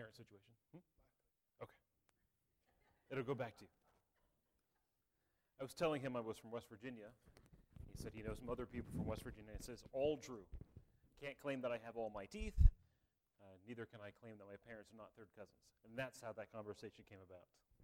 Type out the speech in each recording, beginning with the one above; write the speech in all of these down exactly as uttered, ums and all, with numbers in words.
parent situation? Hmm? Okay. It'll go back to you. I was telling him I was from West Virginia. He said he knows some other people from West Virginia. It says, all true. Can't claim that I have all my teeth. Uh, neither can I claim that my parents are not third cousins. And that's how that conversation came about.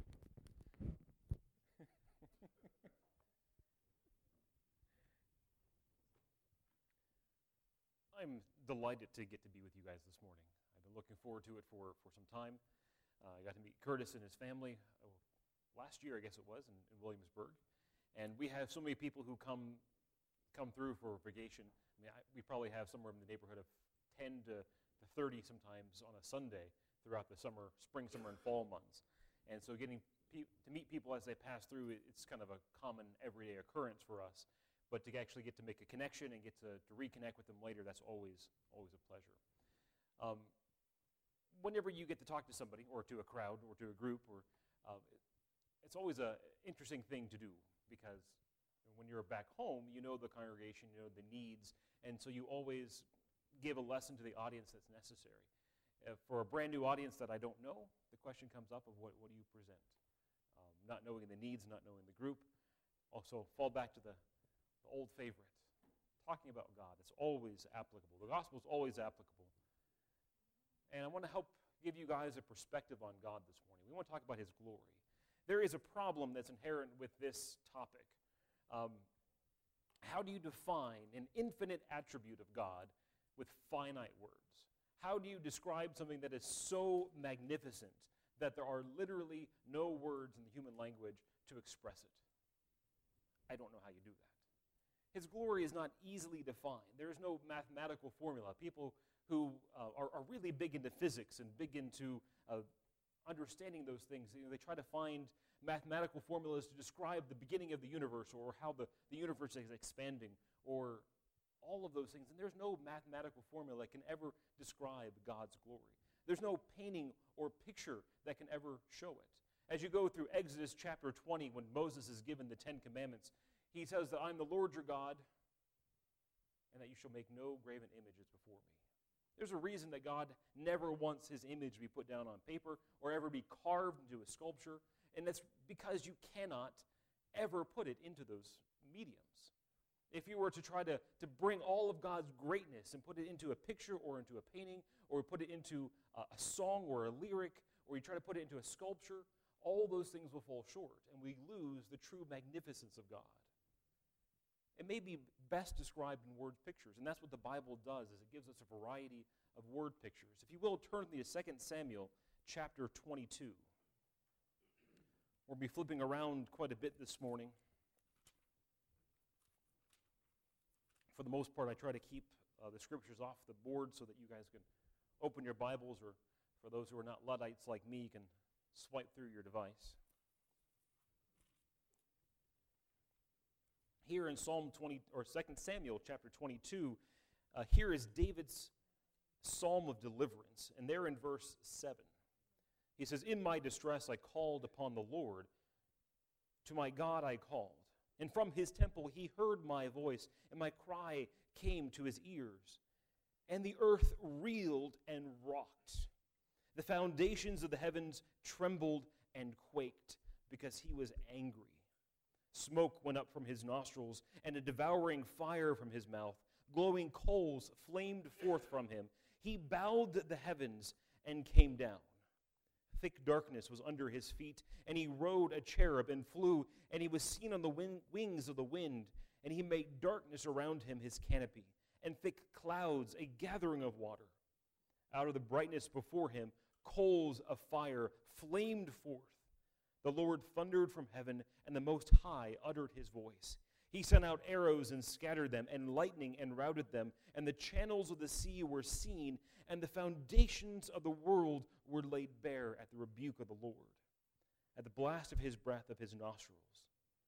I'm delighted to get to be with you guys this morning. I've been looking forward to it for, for some time. Uh, I got to meet Curtis and his family uh, last year, I guess it was, in, in Williamsburg. And we have so many people who come come through for vacation. I mean, I, we probably have somewhere in the neighborhood of ten to thirty sometimes on a Sunday throughout the summer, spring, summer, and fall months. And so getting pe- to meet people as they pass through, it, it's kind of a common everyday occurrence for us. But to actually get to make a connection and get to, to reconnect with them later, that's always always a pleasure. Um, whenever you get to talk to somebody, or to a crowd, or to a group, or uh, it, it's always an interesting thing to do, because when you're back home, you know the congregation, you know the needs, and so you always give a lesson to the audience that's necessary. Uh, for a brand new audience that I don't know, the question comes up of what, what do you present? Um, not knowing the needs, not knowing the group. Also, fall back to the The old favorite, talking about God. It's always applicable. The gospel is always applicable. And I want to help give you guys a perspective on God this morning. We want to talk about His glory. There is a problem that's inherent with this topic. Um, how do you define an infinite attribute of God with finite words? How do you describe something that is so magnificent that there are literally no words in the human language to express it? I don't know how you do that. His glory is not easily defined. There is no mathematical formula. People who uh, are, are really big into physics and big into uh, understanding those things, you know, they try to find mathematical formulas to describe the beginning of the universe, or how the, the universe is expanding, or all of those things. And there's no mathematical formula that can ever describe God's glory. There's no painting or picture that can ever show it. As you go through Exodus chapter twenty, when Moses is given the Ten Commandments, he says that I'm the Lord your God, and that you shall make no graven images before me. There's a reason that God never wants His image to be put down on paper or ever be carved into a sculpture, and that's because you cannot ever put it into those mediums. If you were to try to, to bring all of God's greatness and put it into a picture or into a painting, or put it into a, a song or a lyric, or you try to put it into a sculpture, all those things will fall short, and we lose the true magnificence of God. It may be best described in word pictures, and that's what the Bible does, is it gives us a variety of word pictures. If you will, turn to Second Samuel chapter twenty-two. We'll be flipping around quite a bit this morning. For the most part, I try to keep uh, the scriptures off the board so that you guys can open your Bibles, or for those who are not Luddites like me, you can swipe through your device. Here in Psalm twenty, or Second Samuel chapter twenty-two, uh, here is David's psalm of deliverance, and there in verse seven, he says, "In my distress I called upon the Lord, to my God I called, and from His temple He heard my voice, and my cry came to His ears. And the earth reeled and rocked. The foundations of the heavens trembled and quaked, because He was angry. Smoke went up from His nostrils, and a devouring fire from His mouth. Glowing coals flamed forth from Him. He bowed the heavens and came down. Thick darkness was under His feet, and He rode a cherub and flew, and He was seen on the wing, wings of the wind, and He made darkness around Him His canopy, and thick clouds a gathering of water. Out of the brightness before Him, coals of fire flamed forth. The Lord thundered from heaven, and the Most High uttered His voice. He sent out arrows and scattered them, and lightning and routed them, and the channels of the sea were seen, and the foundations of the world were laid bare at the rebuke of the Lord, at the blast of His breath of His nostrils."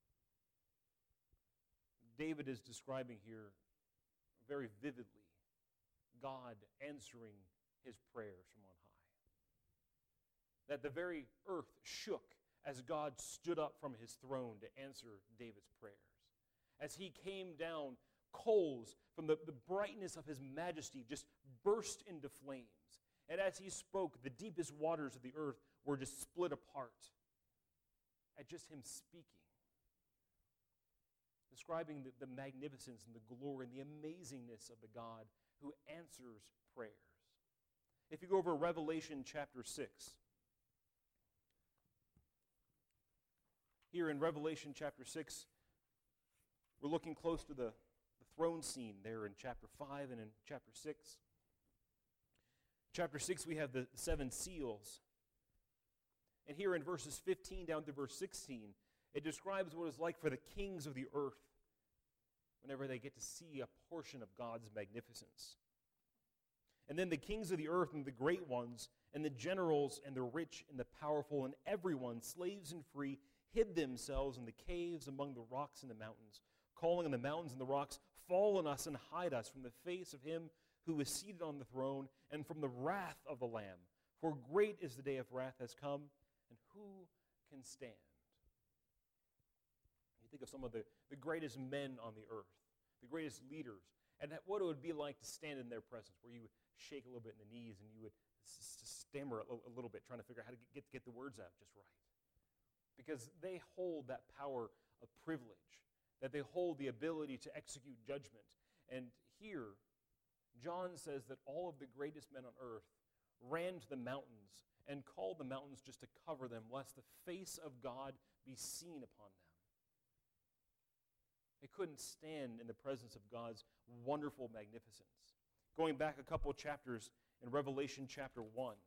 David is describing here very vividly God answering His prayers from on high. That the very earth shook as God stood up from His throne to answer David's prayers. As He came down, coals from the, the brightness of His majesty just burst into flames. And as he spoke, the deepest waters of the earth were just split apart at just him speaking, describing the, the magnificence and the glory and the amazingness of the God who answers prayers. If you go over Revelation chapter six, here in Revelation chapter six, we're looking close to the, the throne scene there in chapter five and in chapter six. Chapter six, we have the seven seals. And here in verses fifteen down to verse sixteen, it describes what it's like for the kings of the earth whenever they get to see a portion of God's magnificence. And then the kings of the earth and the great ones and the generals and the rich and the powerful and everyone, slaves and free, hid themselves in the caves among the rocks and the mountains, calling on the mountains and the rocks, fall on us and hide us from the face of him who is seated on the throne and from the wrath of the Lamb. For great is the day of wrath has come, and who can stand? You think of some of the, the greatest men on the earth, the greatest leaders, and that, what it would be like to stand in their presence, where you would shake a little bit in the knees and you would s- s- stammer a, a little bit, trying to figure out how to get, get the words out just right. Because they hold that power of privilege, that they hold the ability to execute judgment. And here, John says that all of the greatest men on earth ran to the mountains and called the mountains just to cover them, lest the face of God be seen upon them. They couldn't stand in the presence of God's wonderful magnificence. Going back a couple of chapters in Revelation chapter one,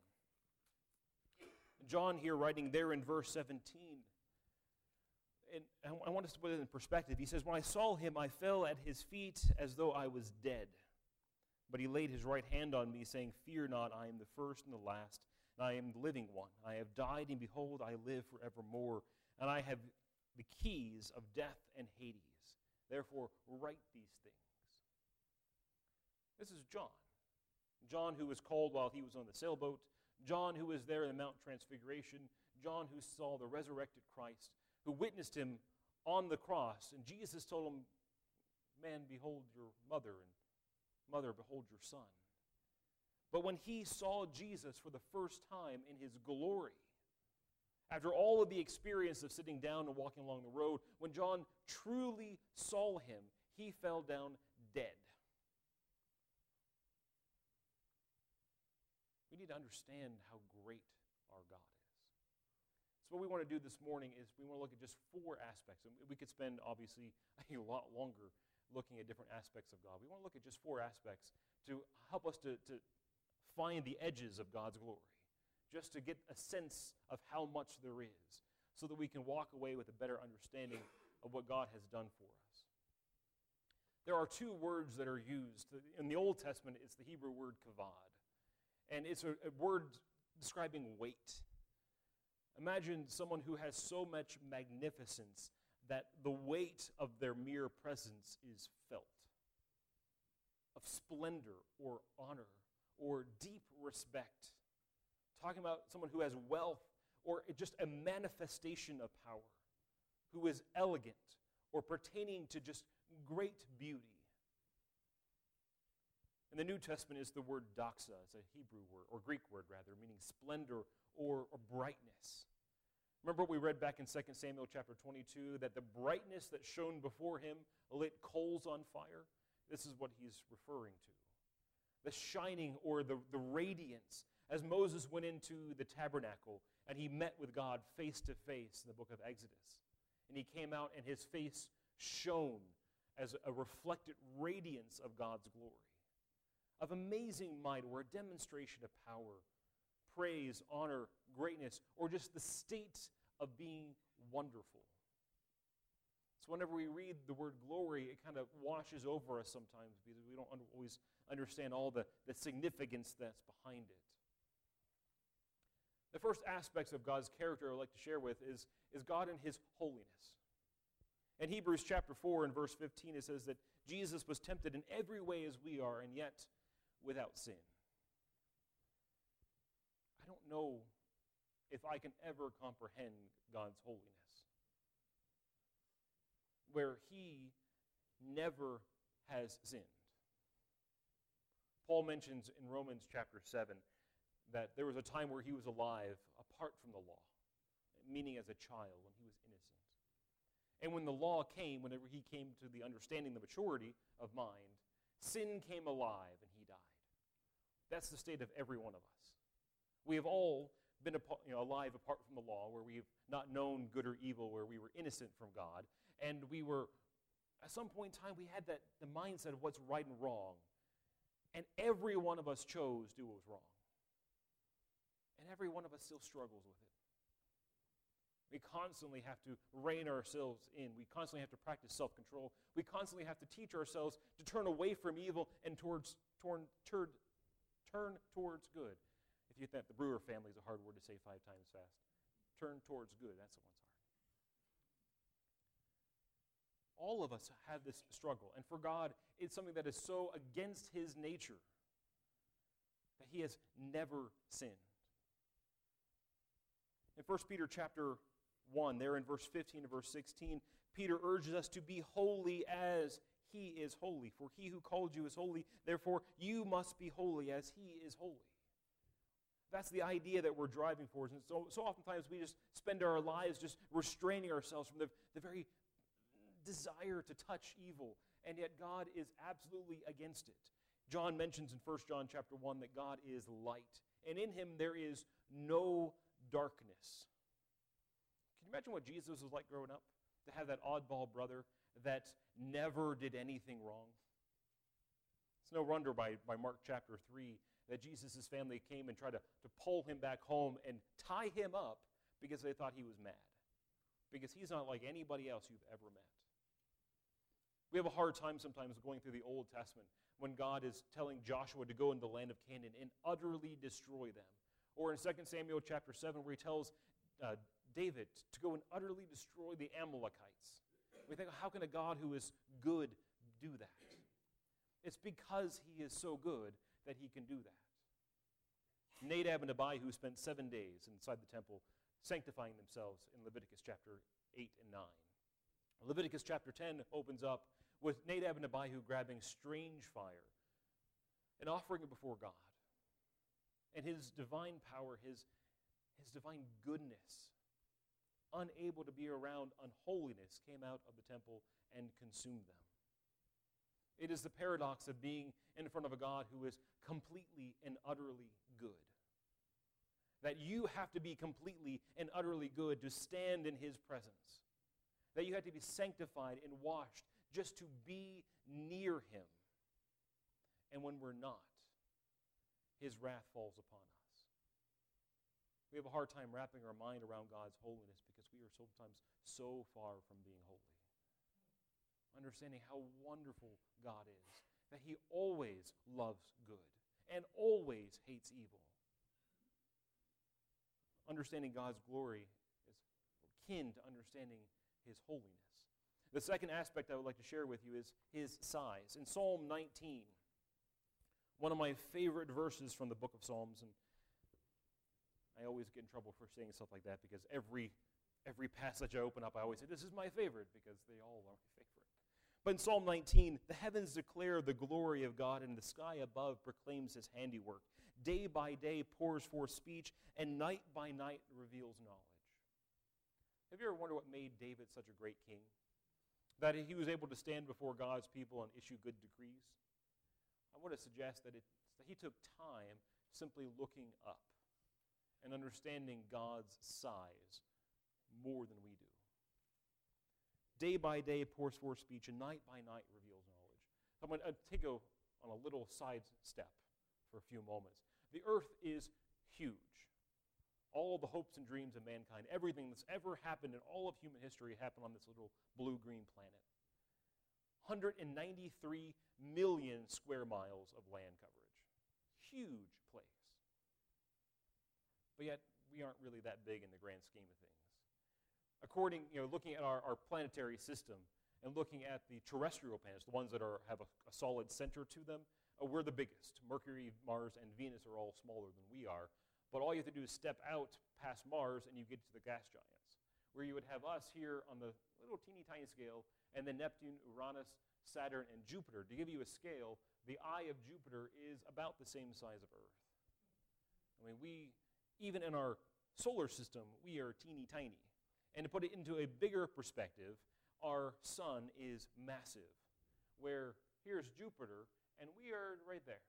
John here writing there in verse seventeen, and I want us to put it in perspective. He says, when I saw him, I fell at his feet as though I was dead. But he laid his right hand on me, saying, fear not, I am the first and the last, and I am the living one. I have died, and behold, I live forevermore, and I have the keys of death and Hades. Therefore, write these things. This is John. John who was called while he was on the sailboat. John who was there in the Mount Transfiguration. John who saw the resurrected Christ, who witnessed him on the cross. And Jesus told him, man, behold your mother, and mother, behold your son. But when he saw Jesus for the first time in his glory, after all of the experience of sitting down and walking along the road, when John truly saw him, he fell down dead. We need to understand how great our God is. So what we want to do this morning is we want to look at just four aspects. And we could spend, obviously, a lot longer looking at different aspects of God. We want to look at just four aspects to help us to, to find the edges of God's glory, just to get a sense of how much there is, so that we can walk away with a better understanding of what God has done for us. There are two words that are used. In the Old Testament, it's the Hebrew word kavod, and it's a, a word describing weight. Imagine someone who has so much magnificence that the weight of their mere presence is felt, of splendor or honor or deep respect. Talking about someone who has wealth or just a manifestation of power, who is elegant or pertaining to just great beauty. In the New Testament is the word doxa. It's a Hebrew word, or Greek word rather, meaning splendor or, or brightness. Remember what we read back in Second Samuel chapter twenty-two, that the brightness that shone before him lit coals on fire? This is what he's referring to. The shining or the, the radiance. As Moses went into the tabernacle and he met with God face to face in the book of Exodus, and he came out and his face shone as a reflected radiance of God's glory, of amazing might or a demonstration of power, praise, honor, greatness, or just the state of being wonderful. So whenever we read the word glory, it kind of washes over us sometimes because we don't always understand all the, the significance that's behind it. The first aspects of God's character I would like to share with is, is God and his holiness. In Hebrews chapter four and verse fifteen, it says that Jesus was tempted in every way as we are, and yet without sin. I don't know if I can ever comprehend God's holiness, where he never has sinned. Paul mentions in Romans chapter seven that there was a time where he was alive apart from the law, meaning as a child when he was innocent. And when the law came, whenever he came to the understanding, the maturity of mind, sin came alive and he died. That's the state of every one of us. We have all been you know, alive apart from the law, where we have not known good or evil, where we were innocent from God, and we were, at some point in time, we had that the mindset of what's right and wrong, and every one of us chose to do what was wrong. And every one of us still struggles with it. We constantly have to rein ourselves in. We constantly have to practice self-control. We constantly have to teach ourselves to turn away from evil and towards turn, turn, turn towards good. If you think the Brewer family is a hard word to say five times fast. Turn towards good. That's the one's hard. All of us have this struggle. And for God, it's something that is so against his nature that he has never sinned. In First Peter chapter one, there in verse fifteen and verse sixteen, Peter urges us to be holy as he is holy. For he who called you is holy, therefore you must be holy as he is holy. That's the idea that we're driving towards. And so, so oftentimes we just spend our lives just restraining ourselves from the, the very desire to touch evil. And yet God is absolutely against it. John mentions in First John chapter one that God is light. And in him there is no darkness. Can you imagine what Jesus was like growing up? To have that oddball brother that never did anything wrong. It's no wonder by, by Mark chapter three that Jesus' family came and tried to, to pull him back home and tie him up because they thought he was mad. Because he's not like anybody else you've ever met. We have a hard time sometimes going through the Old Testament when God is telling Joshua to go into the land of Canaan and utterly destroy them. Or in Second Samuel chapter seven where he tells uh, David to go and utterly destroy the Amalekites. We think, how can a God who is good do that? It's because he is so good that he can do that. Nadab and Abihu spent seven days inside the temple sanctifying themselves in Leviticus chapter eight and nine. Leviticus chapter ten opens up with Nadab and Abihu grabbing strange fire and offering it before God. And his divine power, his, his divine goodness, unable to be around unholiness, came out of the temple and consumed them. It is the paradox of being in front of a God who is completely and utterly good. That you have to be completely and utterly good to stand in his presence. That you have to be sanctified and washed just to be near him. And when we're not, his wrath falls upon us. We have a hard time wrapping our mind around God's holiness because we are sometimes so far from being holy. Understanding how wonderful God is, that he always loves good and always hates evil. Understanding God's glory is akin to understanding his holiness. The second aspect I would like to share with you is his size. In Psalm nineteen, one of my favorite verses from the book of Psalms, and I always get in trouble for saying stuff like that because every, every passage I open up, I always say, this is my favorite, because they all are my favorite. But in Psalm nineteen, the heavens declare the glory of God, and the sky above proclaims his handiwork. Day by day pours forth speech, and night by night reveals knowledge. Have you ever wondered what made David such a great king? That he was able to stand before God's people and issue good decrees? I want to suggest that, it, that he took time simply looking up and understanding God's size more than we do. Day by day pours forth speech, and night by night reveals knowledge. I'm going to take a, on a little side step for a few moments. The earth is huge. All of the hopes and dreams of mankind, everything that's ever happened in all of human history happened on this little blue-green planet. one hundred ninety-three million square miles of land coverage. Huge place. But yet, we aren't really that big in the grand scheme of things. According, you know, looking at our, our planetary system and looking at the terrestrial planets, the ones that are, have a, a solid center to them, uh, we're the biggest. Mercury, Mars, and Venus are all smaller than we are. But all you have to do is step out past Mars and you get to the gas giants, where you would have us here on the little teeny tiny scale, and then Neptune, Uranus, Saturn, and Jupiter. To give you a scale, the eye of Jupiter is about the same size of Earth. I mean, we, even in our solar system, we are teeny tiny. And to put it into a bigger perspective, our sun is massive, where here's Jupiter, and we are right there.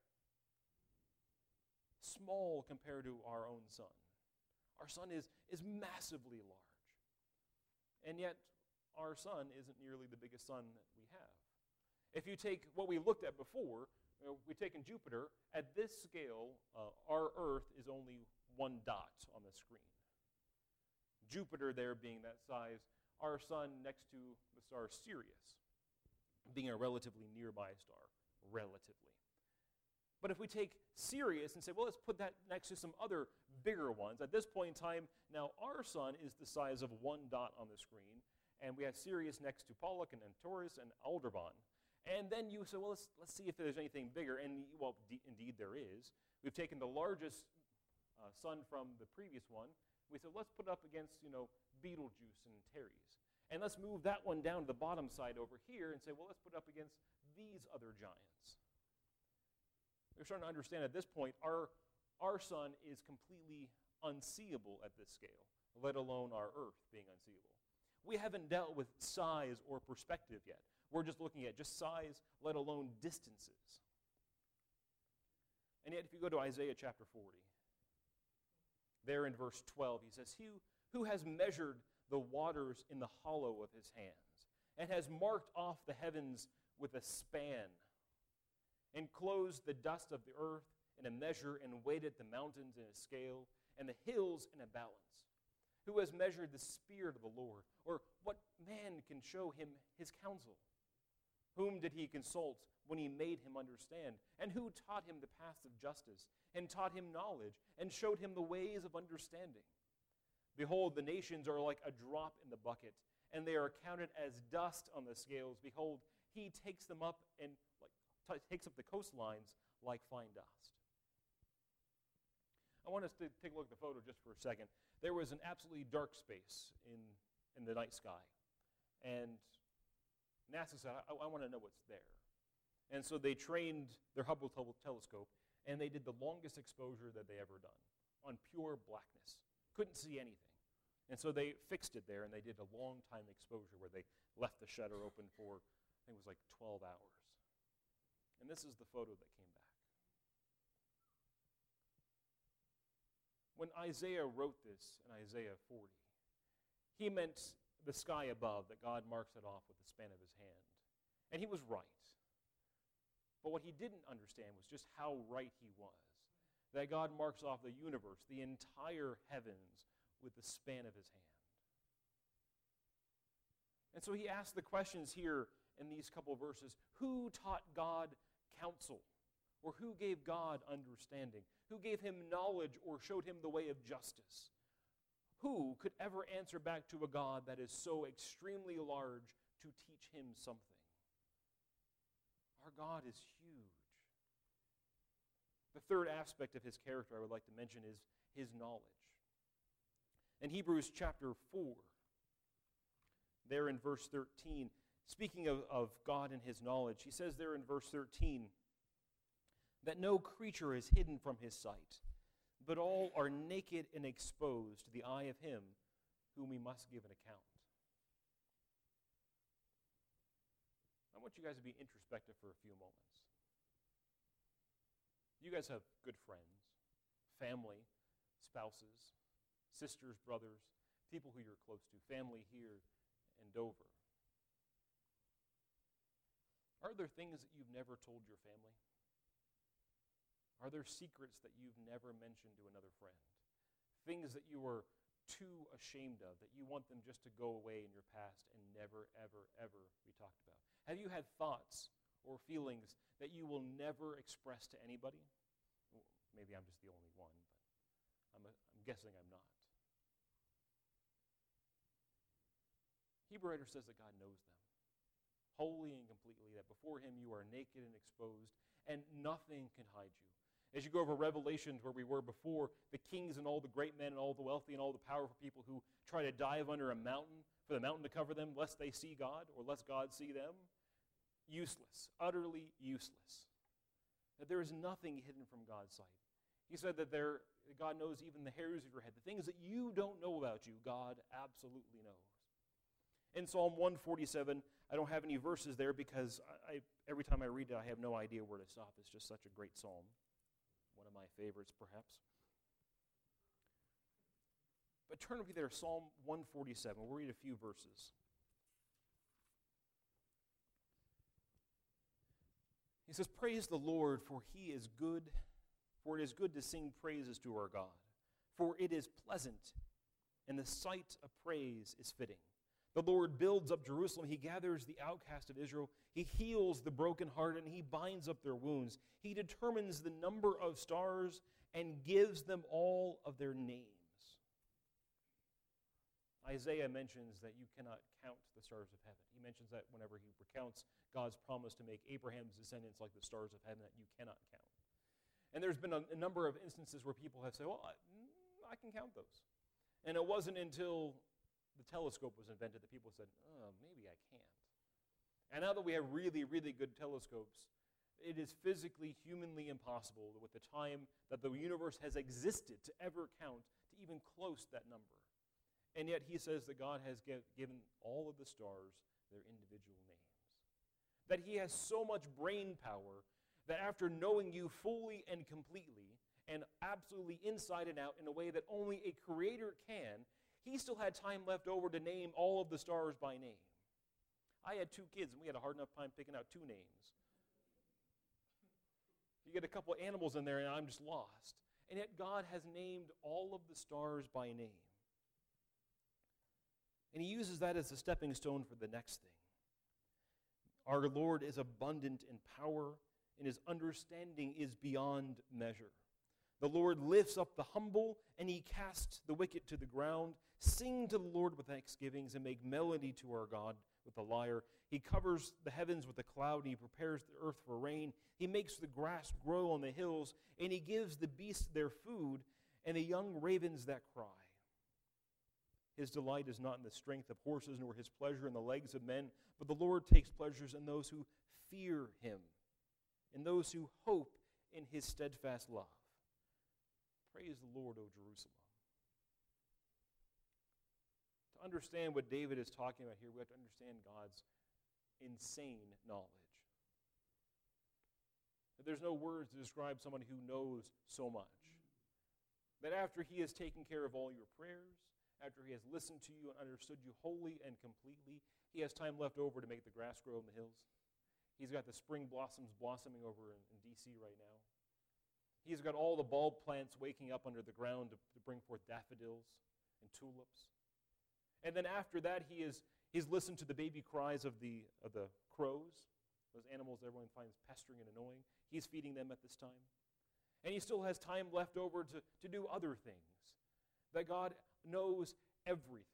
Small compared to our own sun. Our sun is, is massively large. And yet, our sun isn't nearly the biggest sun that we have. If you take what we looked at before, you know, we've taken Jupiter, at this scale, uh, our Earth is only one dot on the screen. Jupiter there being that size, our sun next to the star Sirius being a relatively nearby star, relatively. But if we take Sirius and say, well, let's put that next to some other bigger ones, at this point in time, now our sun is the size of one dot on the screen, and we have Sirius next to Pollux and Taurus and Aldebaran. And then you say, well, let's, let's see if there's anything bigger, and well, d- indeed there is. We've taken the largest uh, sun from the previous one. We said, let's put it up against, you know, Betelgeuse and Teres. And let's move that one down to the bottom side over here and say, well, let's put it up against these other giants. We're starting to understand at this point, our, our sun is completely unseeable at this scale, let alone our Earth being unseeable. We haven't dealt with size or perspective yet. We're just looking at just size, let alone distances. And yet, if you go to Isaiah chapter forty, there in verse twelve, he says, He who has measured the waters in the hollow of his hands, and has marked off the heavens with a span, enclosed the dust of the earth in a measure, and weighted the mountains in a scale, and the hills in a balance, who has measured the spirit of the Lord, or what man can show him his counsel? Whom did he consult when he made him understand? And who taught him the paths of justice, and taught him knowledge, and showed him the ways of understanding? Behold, the nations are like a drop in the bucket, and they are counted as dust on the scales. Behold, he takes them up and like t- takes up the coastlines like fine dust. I want us to take a look at the photo just for a second. There was an absolutely dark space in, in the night sky, and NASA said, I, I want to know what's there. And so they trained their Hubble tel- telescope, and they did the longest exposure that they ever done on pure blackness. Couldn't see anything. And so they fixed it there, and they did a long time exposure where they left the shutter open for, I think it was like twelve hours. And this is the photo that came back. When Isaiah wrote this in Isaiah forty, he meant the sky above, that God marks it off with the span of his hand. And he was right. But what he didn't understand was just how right he was. That God marks off the universe, the entire heavens, with the span of his hand. And so he asked the questions here in these couple of verses. Who taught God counsel? Or who gave God understanding? Who gave him knowledge or showed him the way of justice? Who could ever answer back to a God that is so extremely large to teach him something? Our God is huge. The third aspect of his character I would like to mention is his knowledge. In Hebrews chapter four, there in verse thirteen, speaking of, of God and his knowledge, he says there in verse thirteen that no creature is hidden from his sight, but all are naked and exposed to the eye of him whom we must give an account. I want you guys to be introspective for a few moments. You guys have good friends, family, spouses, sisters, brothers, people who you're close to, family here in Dover. Are there things that you've never told your family? Are there secrets that you've never mentioned to another friend? Things that you were too ashamed of, that you want them just to go away in your past and never, ever, ever be talked about? Have you had thoughts or feelings that you will never express to anybody? Well, maybe I'm just the only one, but I'm, a, I'm guessing I'm not. Hebrew writer says that God knows them, wholly and completely, that before him you are naked and exposed, and nothing can hide you. As you go over Revelations, where we were before, the kings and all the great men and all the wealthy and all the powerful people who try to dive under a mountain for the mountain to cover them lest they see God or lest God see them, useless, utterly useless. That there is nothing hidden from God's sight. He said that there, that God knows even the hairs of your head. The things that you don't know about you, God absolutely knows. In Psalm one forty-seven, I don't have any verses there because I, I, every time I read it, I have no idea where to stop. It's just such a great psalm. One of my favorites, perhaps. But turn with me there, Psalm one forty-seven. We'll read a few verses. He says, "Praise the Lord, for he is good, for it is good to sing praises to our God. For it is pleasant, and the sight of praise is fitting. The Lord builds up Jerusalem. He gathers the outcast of Israel. He heals the brokenhearted, and he binds up their wounds. He determines the number of stars and gives them all of their names." Isaiah mentions that you cannot count the stars of heaven. He mentions that whenever he recounts God's promise to make Abraham's descendants like the stars of heaven that you cannot count. And there's been a, a number of instances where people have said, well, I, I can count those. And it wasn't until the telescope was invented that people said, oh, maybe I can't. And now that we have really, really good telescopes, it is physically, humanly impossible with the time that the universe has existed to ever count to even close that number. And yet he says that God has give, given all of the stars their individual names. That he has so much brain power that after knowing you fully and completely and absolutely inside and out in a way that only a creator can, he still had time left over to name all of the stars by name. I had two kids, and we had a hard enough time picking out two names. You get a couple of animals in there, and I'm just lost. And yet God has named all of the stars by name. And he uses that as a stepping stone for the next thing. Our Lord is abundant in power, and his understanding is beyond measure. The Lord lifts up the humble, and he casts the wicked to the ground. Sing to the Lord with thanksgivings, and make melody to our God with the lyre. He covers the heavens with a cloud, and he prepares the earth for rain. He makes the grass grow on the hills, and he gives the beasts their food, and the young ravens that cry. His delight is not in the strength of horses, nor his pleasure in the legs of men, but the Lord takes pleasures in those who fear him, in those who hope in his steadfast love. Praise the Lord, O Jerusalem. To understand what David is talking about here, we have to understand God's insane knowledge. That there's no words to describe someone who knows so much. That after he has taken care of all your prayers, after he has listened to you and understood you wholly and completely, he has time left over to make the grass grow in the hills. He's got the spring blossoms blossoming over in, in D C right now. He's got all the bulb plants waking up under the ground to, to bring forth daffodils and tulips. And then after that, he is he's listened to the baby cries of the, of the crows, those animals that everyone finds pestering and annoying. He's feeding them at this time. And he still has time left over to, to do other things. That God knows everything.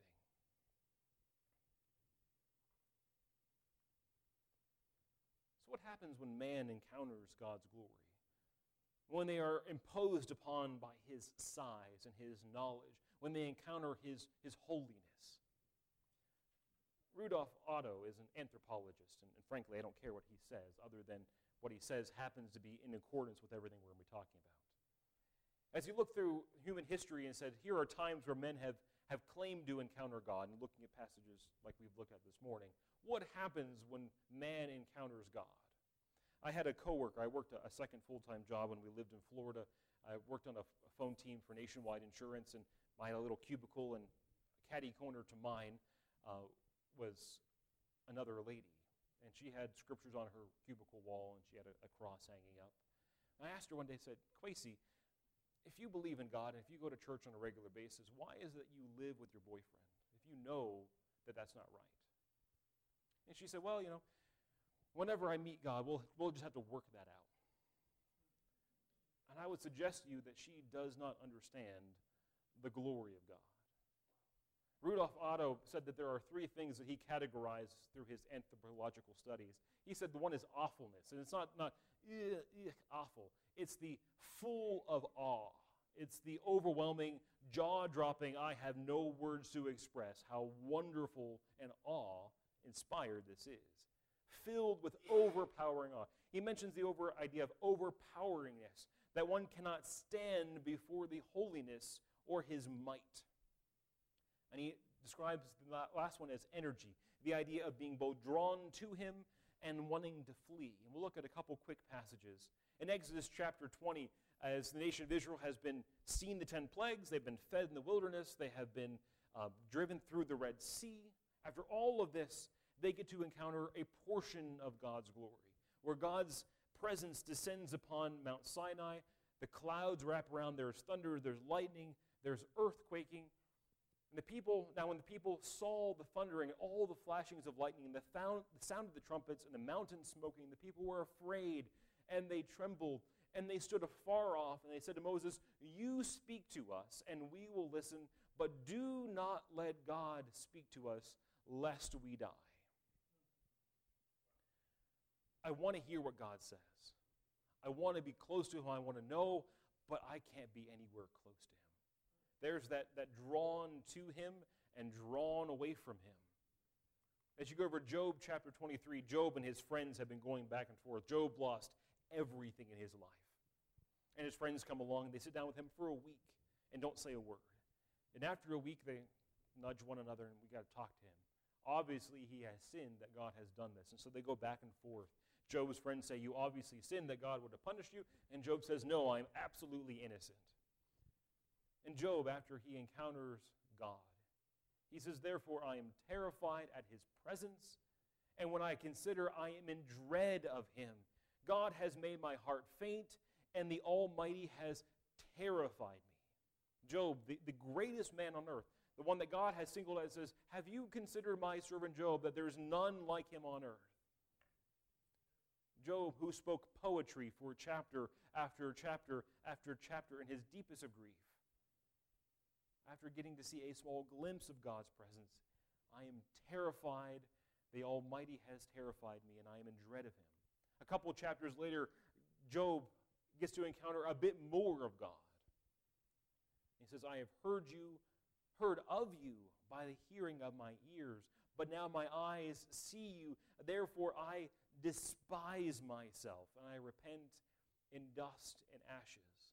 So what happens when man encounters God's glory? When they are imposed upon by his size and his knowledge, when they encounter his, his holiness. Rudolf Otto is an anthropologist, and, and frankly, I don't care what he says, other than what he says happens to be in accordance with everything we're going to be talking about. As you look through human history and said, here are times where men have, have claimed to encounter God, and looking at passages like we've looked at this morning, what happens when man encounters God? I had a coworker. I worked a, a second full-time job when we lived in Florida. I worked on a, a phone team for Nationwide Insurance, and I had a little cubicle, and catty corner to mine uh, was another lady. And she had scriptures on her cubicle wall, and she had a, a cross hanging up. And I asked her one day, I said, Kwesi, if you believe in God and if you go to church on a regular basis, why is it that you live with your boyfriend if you know that that's not right? And she said, well, you know, whenever I meet God, we'll, we'll just have to work that out. And I would suggest to you that she does not understand the glory of God. Rudolf Otto said that there are three things that he categorized through his anthropological studies. He said the one is awfulness, and it's not, not ugh, ugh, awful. It's the full of awe. It's the overwhelming, jaw-dropping, I have no words to express how wonderful and awe-inspired this is. Filled with overpowering awe. He mentions the over idea of overpoweringness, that one cannot stand before the holiness or his might. And he describes the last one as energy, the idea of being both drawn to him and wanting to flee. And we'll look at a couple quick passages. In Exodus chapter twenty, as the nation of Israel has been seen the ten plagues, they've been fed in the wilderness, they have been uh, driven through the Red Sea. After all of this, they get to encounter a portion of God's glory, where God's presence descends upon Mount Sinai. The clouds wrap around, there's thunder, there's lightning, there's earthquaking. And the people, now when the people saw the thundering, all the flashings of lightning, and the, found, the sound of the trumpets, and the mountain smoking, the people were afraid, and they trembled, and they stood afar off, and they said to Moses, "You speak to us, and we will listen, but do not let God speak to us, lest we die." I want to hear what God says. I want to be close to him. I want to know, but I can't be anywhere close to him. There's that, that drawn to him and drawn away from him. As you go over Job chapter twenty-three, Job and his friends have been going back and forth. Job lost everything in his life. And his friends come along and they sit down with him for a week and don't say a word. And after a week, they nudge one another and we got to talk to him. Obviously, he has sinned that God has done this. And so they go back and forth. Job's friends say, "You obviously sinned that God would have punished you." And Job says, "No, I'm absolutely innocent." And Job, after he encounters God, he says, "Therefore I am terrified at his presence, and when I consider I am in dread of him. God has made my heart faint, and the Almighty has terrified me." Job, the, the greatest man on earth, the one that God has singled out, says, "Have you considered my servant Job, that there is none like him on earth?" Job, who spoke poetry for chapter after chapter after chapter in his deepest of grief, after getting to see a small glimpse of God's presence, "I am terrified, the Almighty has terrified me, and I am in dread of him." A couple of chapters later, Job gets to encounter a bit more of God. He says, "I have heard you, heard of you by the hearing of my ears, but now my eyes see you, therefore I despise myself, and I repent in dust and ashes."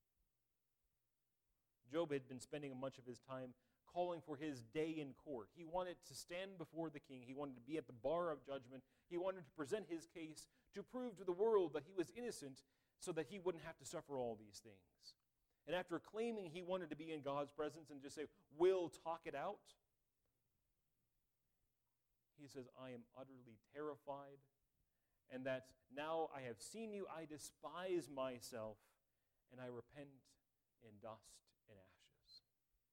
Job had been spending much of his time calling for his day in court. He wanted to stand before the king. He wanted to be at the bar of judgment. He wanted to present his case to prove to the world that he was innocent so that he wouldn't have to suffer all these things. And after claiming he wanted to be in God's presence and just say, "We'll talk it out," he says, "I am utterly terrified, and that now I have seen you, I despise myself, and I repent in dust and ashes."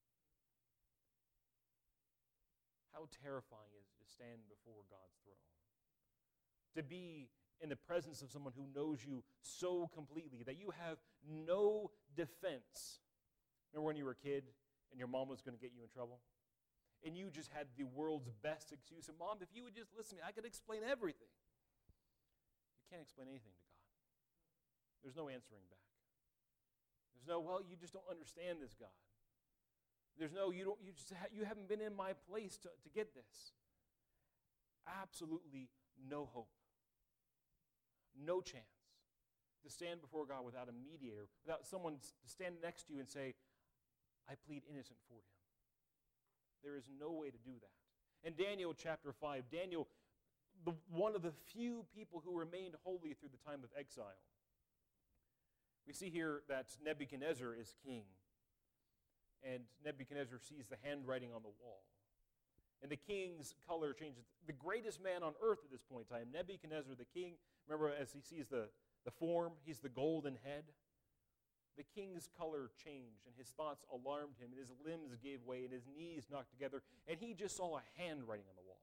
How terrifying is it to stand before God's throne? To be in the presence of someone who knows you so completely that you have no defense. Remember when you were a kid and your mom was going to get you in trouble? And you just had the world's best excuse. And, "Mom, if you would just listen to me, I could explain everything." You can't explain anything to God. There's no answering back. There's no, "Well, you just don't understand this, God." There's no, "You don't. You just ha- you haven't been in my place to, to get this." Absolutely no hope. No chance to stand before God without a mediator, without someone to stand next to you and say, "I plead innocent for him." There is no way to do that. In Daniel chapter five, Daniel, the, one of the few people who remained holy through the time of exile. We see here that Nebuchadnezzar is king, and Nebuchadnezzar sees the handwriting on the wall. And the king's color changes. The greatest man on earth at this point in time, Nebuchadnezzar the king, remember as he sees the, the form, he's the golden head. The king's color changed, and his thoughts alarmed him, and his limbs gave way, and his knees knocked together, and he just saw a handwriting on the wall.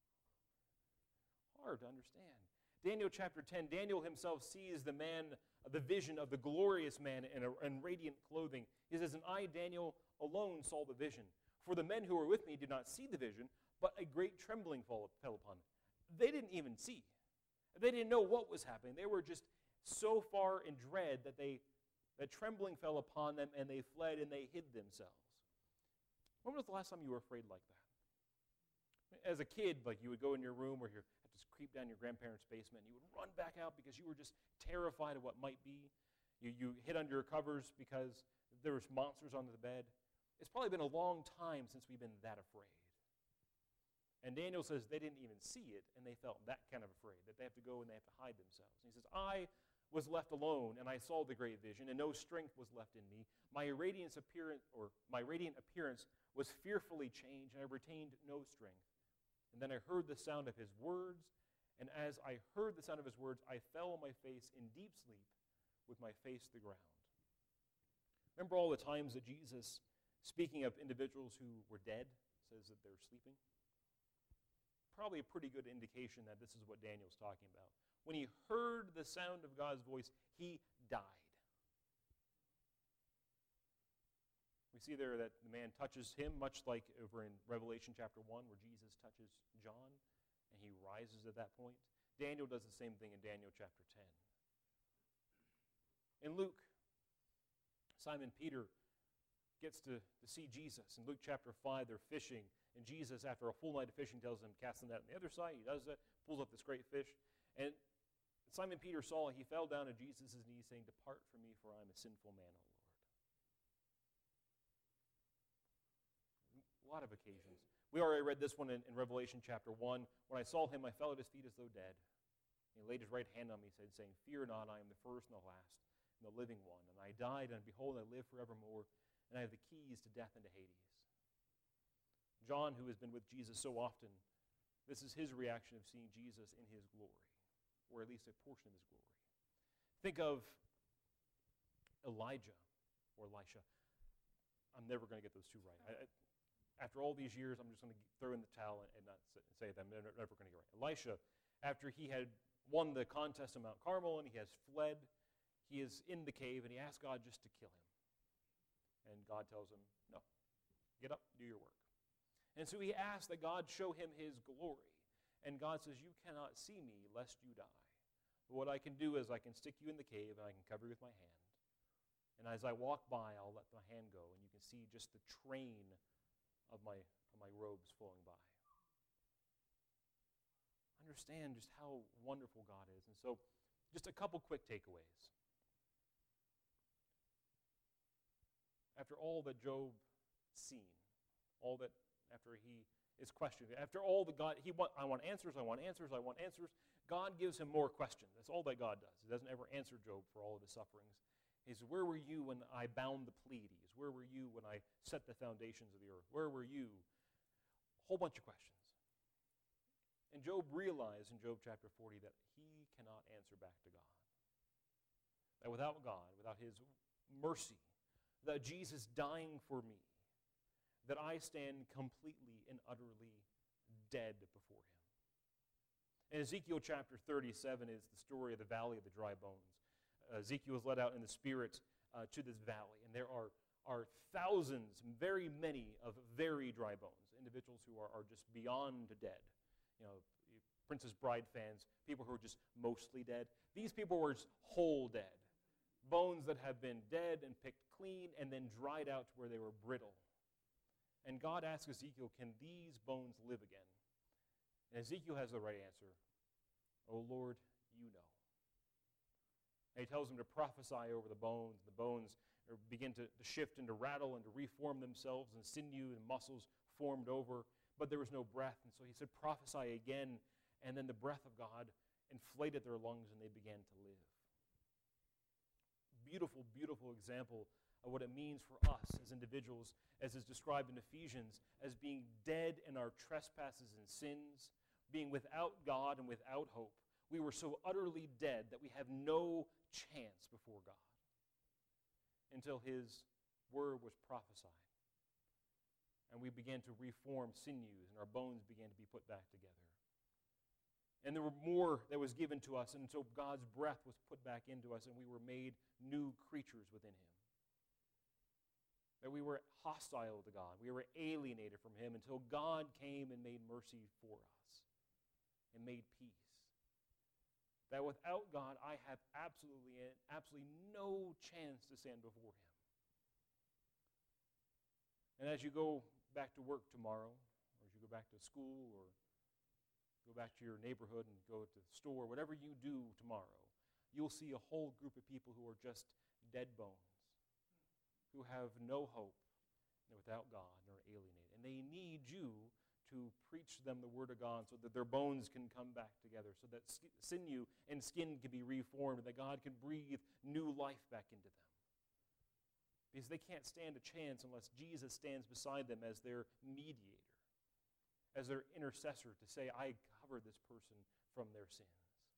Hard to understand. Daniel chapter ten, Daniel himself sees the man, the vision of the glorious man in, a, in radiant clothing. He says, "And I, Daniel, alone saw the vision. For the men who were with me did not see the vision, but a great trembling fell upon them." They didn't even see. They didn't know what was happening. They were just so far in dread that they that trembling fell upon them, and they fled and they hid themselves. When was the last time you were afraid like that? As a kid, like you would go in your room or you just creep down your grandparents' basement, and you would run back out because you were just terrified of what might be. You, you hid under your covers because there was monsters under the bed. It's probably been a long time since we've been that afraid. And Daniel says they didn't even see it, and they felt that kind of afraid, that they have to go and they have to hide themselves. And he says, I was left alone, and I saw the great vision, and no strength was left in me. My radiant appearance, or my radiant appearance was fearfully changed, and I retained no strength. And then I heard the sound of his words, and as I heard the sound of his words, I fell on my face in deep sleep with my face to the ground. Remember all the times that Jesus, speaking of individuals who were dead, says that they're sleeping? Probably a pretty good indication that this is what Daniel's talking about. When he heard the sound of God's voice, he died. We see there that the man touches him, much like over in Revelation chapter one, where Jesus touches John, and he rises at that point. Daniel does the same thing in Daniel chapter ten. In Luke, Simon Peter gets to, to see Jesus. In Luke chapter five, they're fishing, and Jesus, after a full night of fishing, tells them, cast the net on the other side. He does that, pulls up this great fish. And Simon Peter saw it. He fell down at Jesus' knees, saying, depart from me, for I am a sinful man, O Lord. A lot of occasions. We already read this one in, in Revelation chapter one. When I saw him, I fell at his feet as though dead. And he laid his right hand on me, said, saying, fear not, I am the first and the last, and the living one. And I died, and behold, I live forevermore, and I have the keys to death and to Hades. John, who has been with Jesus so often, this is his reaction of seeing Jesus in his glory, or at least a portion of his glory. Think of Elijah, or Elisha. I'm never going to get those two right. I, I, after all these years, I'm just going to throw in the towel and, and not say that I'm never, never going to get right. Elisha, after he had won the contest on Mount Carmel and he has fled, he is in the cave and he asks God just to kill him. And God tells him, no, get up, do your work. And so he asks that God show him his glory. And God says, you cannot see me lest you die. But what I can do is I can stick you in the cave and I can cover you with my hand. And as I walk by, I'll let my hand go, and you can see just the train of my, of my robes flowing by. Understand just how wonderful God is. And so just a couple quick takeaways. After all that Job seen, all that after he is questioned, after all the God, he want, I want answers, I want answers, I want answers, God gives him more questions. That's all that God does. He doesn't ever answer Job for all of his sufferings. He says, where were you when I bound the Pleiades? Where were you when I set the foundations of the earth? Where were you? A whole bunch of questions. And Job realized in Job chapter forty that he cannot answer back to God. That without God, without his mercy, without Jesus dying for me, that I stand completely and utterly dead before him. And Ezekiel chapter thirty-seven is the story of the valley of the dry bones. Uh, Ezekiel is led out in the Spirit uh, to this valley, and there are, are thousands, very many of very dry bones, individuals who are, are just beyond dead. You know, Princess Bride fans, people who are just mostly dead. These people were just whole dead. Bones that have been dead and picked clean and then dried out to where they were brittle. And God asks Ezekiel, can these bones live again? And Ezekiel has the right answer. Oh Lord, you know. And he tells him to prophesy over the bones. The bones begin to, to shift and to rattle and to reform themselves, and sinew and muscles formed over, but there was no breath. And so he said, prophesy again. And then the breath of God inflated their lungs and they began to live. Beautiful, beautiful example of what it means for us as individuals, as is described in Ephesians, as being dead in our trespasses and sins, being without God and without hope. We were so utterly dead that we have no chance before God until his word was prophesied. And we began to reform sinews, and our bones began to be put back together. And there were more that was given to us, and so God's breath was put back into us, and we were made new creatures within him. That we were hostile to God. We were alienated from him until God came and made mercy for us and made peace. That without God, I have absolutely, absolutely no chance to stand before him. And as you go back to work tomorrow, or as you go back to school, or go back to your neighborhood and go to the store, whatever you do tomorrow, you'll see a whole group of people who are just dead bones who have no hope. They're without God and are alienated. And they need you to preach them the Word of God so that their bones can come back together, so that sinew and skin can be reformed, and that God can breathe new life back into them. Because they can't stand a chance unless Jesus stands beside them as their mediator, as their intercessor to say, I cover this person from their sins.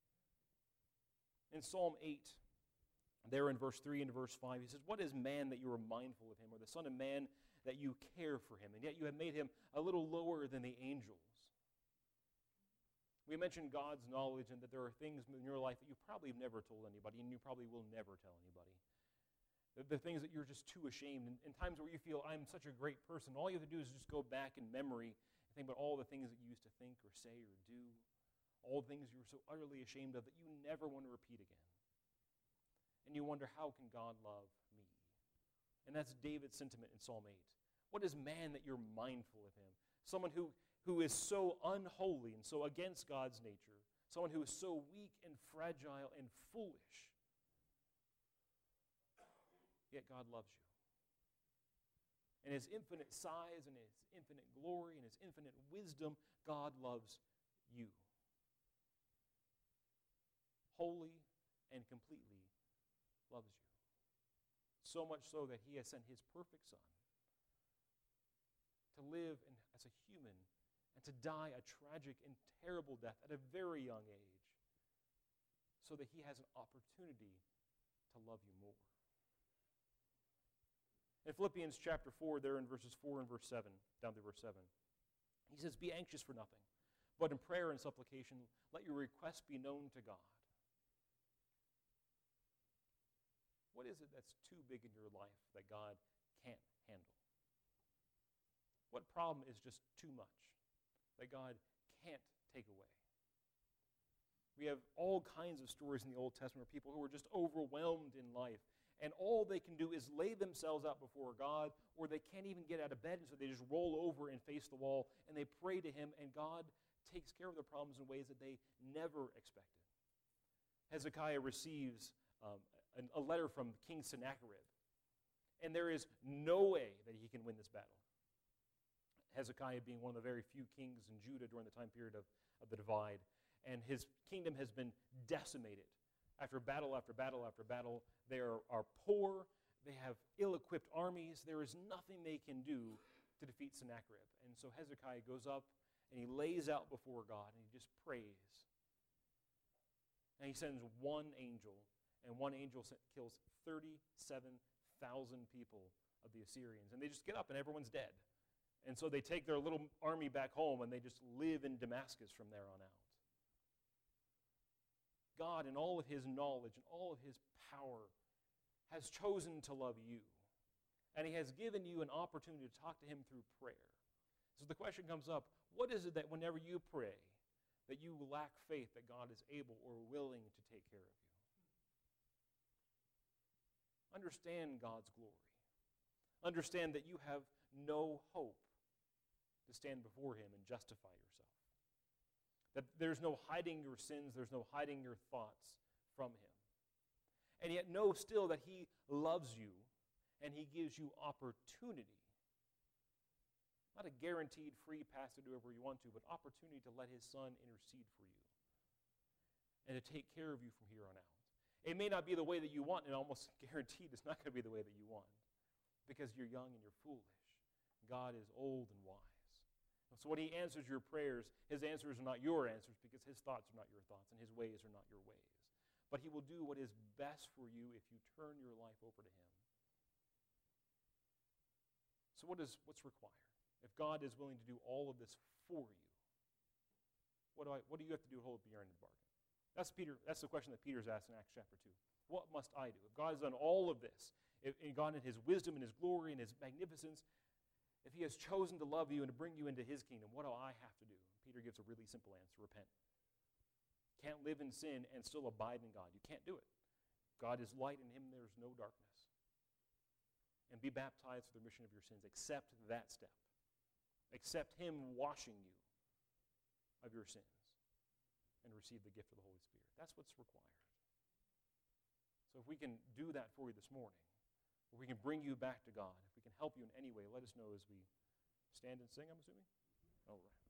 In Psalm eight, there in verse three and verse five, he says, what is man that you are mindful of him, or the son of man that you care for him, and yet you have made him a little lower than the angels? We mentioned God's knowledge and that there are things in your life that you probably have never told anybody, and you probably will never tell anybody. The, the things that you're just too ashamed, and in times where you feel, I'm such a great person, all you have to do is just go back in memory and think about all the things that you used to think or say or do, all the things you were so utterly ashamed of that you never want to repeat again. And you wonder, how can God love me? And that's David's sentiment in Psalm eight. What is man that you're mindful of him? Someone who, who is so unholy and so against God's nature. Someone who is so weak and fragile and foolish. Yet God loves you. In his infinite size and his infinite glory and his infinite wisdom, God loves you. Wholly and completely loves you. So much so that he has sent his perfect Son to live in, as a human and to die a tragic and terrible death at a very young age so that he has an opportunity to love you more. In Philippians chapter four, there in verses four and verse seven, down to verse seven, he says, be anxious for nothing, but in prayer and supplication, let your requests be known to God. What is it that's too big in your life that God can't handle? What problem is just too much that God can't take away? We have all kinds of stories in the Old Testament of people who are just overwhelmed in life, and all they can do is lay themselves out before God, or they can't even get out of bed, and so they just roll over and face the wall, and they pray to him, and God takes care of their problems in ways that they never expected. Hezekiah receives um, a letter from King Sennacherib, and there is no way that he can win this battle. Hezekiah being one of the very few kings in Judah during the time period of, of the divide, and his kingdom has been decimated. After battle after battle after battle, they are, are poor, they have ill-equipped armies, there is nothing they can do to defeat Sennacherib. And so Hezekiah goes up and he lays out before God and he just prays. And he sends one angel, and one angel kills thirty-seven thousand people of the Assyrians. And they just get up and everyone's dead. And so they take their little army back home and they just live in Damascus from there on out. God, in all of his knowledge and all of his power, has chosen to love you. And he has given you an opportunity to talk to him through prayer. So the question comes up, what is it that whenever you pray, that you lack faith that God is able or willing to take care of you? Understand God's glory. Understand that you have no hope to stand before him and justify yourself. That there's no hiding your sins, there's no hiding your thoughts from him. And yet know still that he loves you and he gives you opportunity. Not a guaranteed free pass to do whatever you want to, but opportunity to let his Son intercede for you and to take care of you from here on out. It may not be the way that you want, and almost guaranteed it's not going to be the way that you want, because you're young and you're foolish. God is old and wise. So when he answers your prayers, his answers are not your answers, because his thoughts are not your thoughts and his ways are not your ways. But he will do what is best for you if you turn your life over to him. So what is, what's required? If God is willing to do all of this for you, what do, I, what do you have to do to hold up your end of the bargain? That's, Peter, that's the question that Peter's asked in Acts chapter two. What must I do? If God has done all of this, if, and God in his wisdom and his glory and his magnificence, if he has chosen to love you and to bring you into his kingdom, what do I have to do? Peter gives a really simple answer: repent. Can't live in sin and still abide in God. You can't do it. God is light, in him there is no darkness. And be baptized for the remission of your sins. Accept that step. Accept him washing you of your sins and receive the gift of the Holy Spirit. That's what's required. So So if we can do that for you this morning, if we can bring you back to God, if we can help you in any way, let us know as we stand and sing, I'm assuming? All right.